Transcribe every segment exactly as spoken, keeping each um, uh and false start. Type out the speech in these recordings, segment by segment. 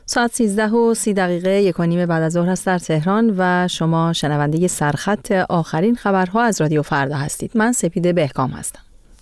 ساعت سیزده و سی دقیقه یک و نیم بعد از ظهر است در تهران و شما شنونده سرخط آخرین خبرها از رادیو فردا هستید. من سپیده بهکام هستم.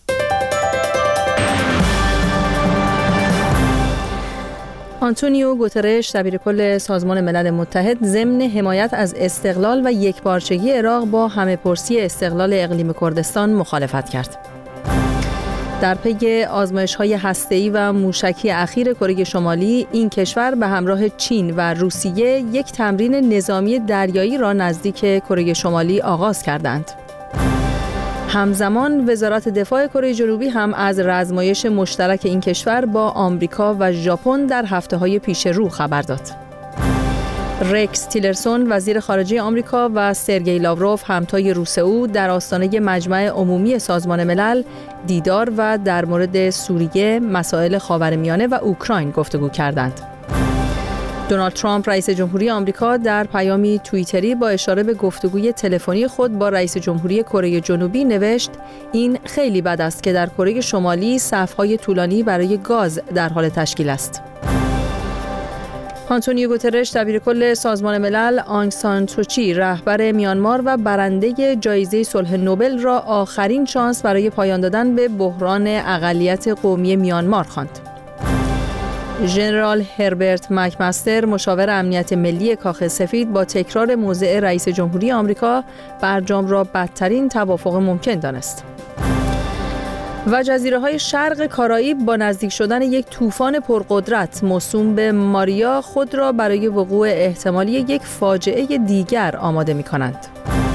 آنتونیو گوترش دبیر کل سازمان ملل متحد ضمن حمایت از استقلال و یکپارچگی عراق با همه‌پرسی استقلال اقلیم کردستان مخالفت کرد. در پی آزمایش‌های هسته‌ای و موشکی اخیر کره شمالی، این کشور به همراه چین و روسیه یک تمرین نظامی دریایی را نزدیک کره شمالی آغاز کردند. همزمان وزارت دفاع کره جنوبی هم از رزمایش مشترک این کشور با آمریکا و ژاپن در هفته‌های پیش رو خبر داد. رکس تیلرسون وزیر خارجه آمریکا و سرگئی لاوروف همتای روس او در آستانه مجمع عمومی سازمان ملل دیدار و در مورد سوریه، مسائل خاورمیانه و اوکراین گفتگو کردند. دونالد ترامپ رئیس جمهوری آمریکا در پیامی توییتری با اشاره به گفتگوی تلفنی خود با رئیس جمهوری کره جنوبی نوشت: این خیلی بد است که در کره شمالی صف‌های طولانی برای گاز در حال تشکیل است. آنتونیو گوترش دبیر کل سازمان ملل، آنگ سان سوچی رهبر میانمار و برنده جایزه صلح نوبل را آخرین شانس برای پایان دادن به بحران اقلیت قومی میانمار خواند. ژنرال هربرت مکمستر مشاور امنیت ملی کاخ سفید با تکرار موضع رئیس جمهوری آمریکا برجام را بدترین توافق ممکن دانست. و جزیره‌های شرق کارائیب با نزدیک شدن یک طوفان پرقدرت موسوم به ماریا خود را برای وقوع احتمالی یک فاجعه دیگر آماده می‌کنند.